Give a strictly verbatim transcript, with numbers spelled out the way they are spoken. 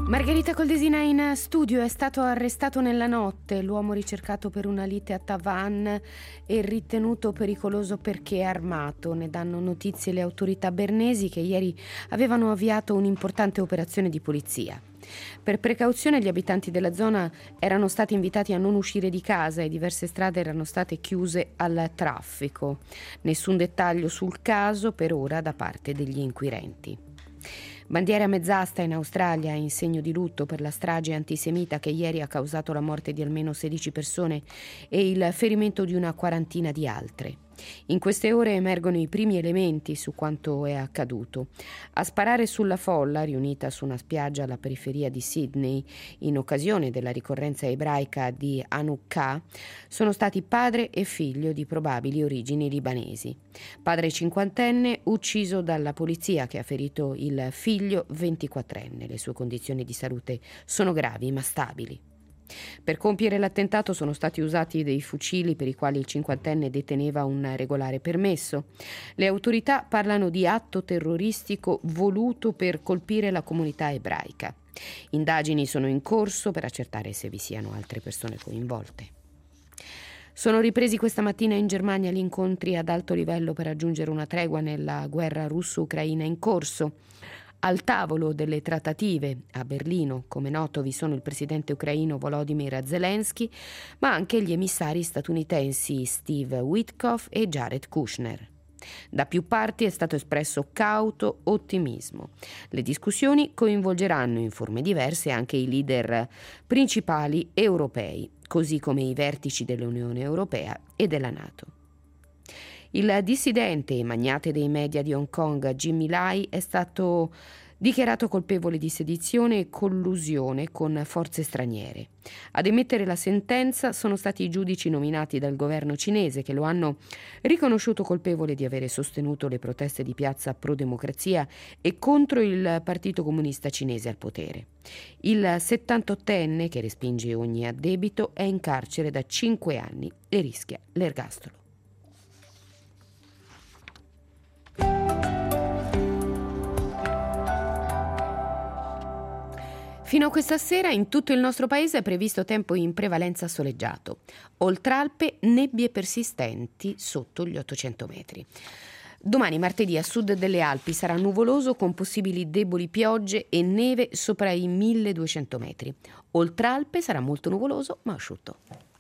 Margherita Coldesina in studio. È stato arrestato nella notte l'uomo ricercato per una lite a Tavannes e ritenuto pericoloso perché è armato. Ne danno notizie le autorità bernesi, che ieri avevano avviato un'importante operazione di polizia. Per precauzione gli abitanti della zona erano stati invitati a non uscire di casa e diverse strade erano state chiuse al traffico. Nessun dettaglio sul caso per ora da parte degli inquirenti. Bandiere a mezz'asta in Australia in segno di lutto per la strage antisemita che ieri ha causato la morte di almeno sedici persone e il ferimento di una quarantina di altre. In queste ore emergono i primi elementi su quanto è accaduto. A sparare sulla folla riunita su una spiaggia alla periferia di Sydney in occasione della ricorrenza ebraica di Hanukkah sono stati padre e figlio di probabili origini libanesi. Padre cinquantenne ucciso dalla polizia che ha ferito il figlio ventiquattrenne. Le sue condizioni di salute sono gravi ma stabili. Per compiere l'attentato sono stati usati dei fucili per i quali il cinquantenne deteneva un regolare permesso. Le autorità parlano di atto terroristico voluto per colpire la comunità ebraica. Indagini sono in corso per accertare se vi siano altre persone coinvolte. Sono ripresi questa mattina in Germania gli incontri ad alto livello per raggiungere una tregua nella guerra russo-ucraina in corso. Al tavolo delle trattative a Berlino, come noto, vi sono il presidente ucraino Volodymyr Zelensky, ma anche gli emissari statunitensi Steve Witkoff e Jared Kushner. Da più parti è stato espresso cauto ottimismo. Le discussioni coinvolgeranno in forme diverse anche i leader principali europei, così come i vertici dell'Unione Europea e della NATO. Il dissidente e magnate dei media di Hong Kong Jimmy Lai è stato dichiarato colpevole di sedizione e collusione con forze straniere. Ad emettere la sentenza sono stati i giudici nominati dal governo cinese, che lo hanno riconosciuto colpevole di avere sostenuto le proteste di piazza pro-democrazia e contro il Partito Comunista Cinese al potere. Il settantottenne, che respinge ogni addebito, è in carcere da cinque anni e rischia l'ergastolo. Fino a questa sera in tutto il nostro paese è previsto tempo in prevalenza soleggiato. Oltralpe nebbie persistenti sotto gli ottocento metri. Domani martedì a sud delle Alpi sarà nuvoloso con possibili deboli piogge e neve sopra i milleduecento metri. Oltralpe sarà molto nuvoloso ma asciutto.